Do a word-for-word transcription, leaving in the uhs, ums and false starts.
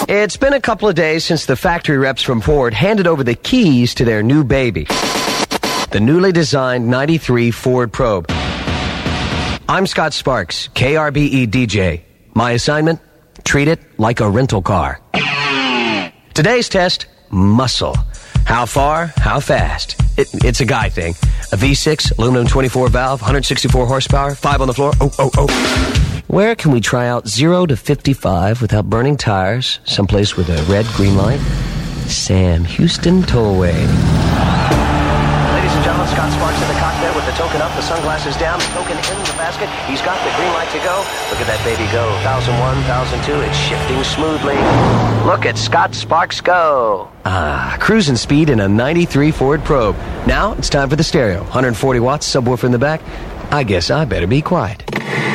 It's been a couple of days since the factory reps from Ford handed over the keys to their new baby, the newly designed ninety-three Ford Probe. I'm Scott Sparks, K R B E D J. My assignment? Treat it like a rental car. Today's test, muscle. How far? How fast? It, it's a guy thing. A V six, aluminum twenty-four valve, one hundred sixty-four horsepower, five on the floor. Oh, oh, oh. Where can we try out zero to fifty-five without burning tires? Someplace with a red, green light? Sam Houston Tollway. Ladies and gentlemen, Scott Sparks in the cockpit with the token up, the sunglasses down, the token in the basket. He's got the green light to go. Look at that baby go. one thousand one, one thousand two. It's shifting smoothly. Look at Scott Sparks go. Ah, cruising speed in a ninety-three Ford Probe. Now it's time for the stereo. one hundred forty watts, subwoofer in the back. I guess I better be quiet.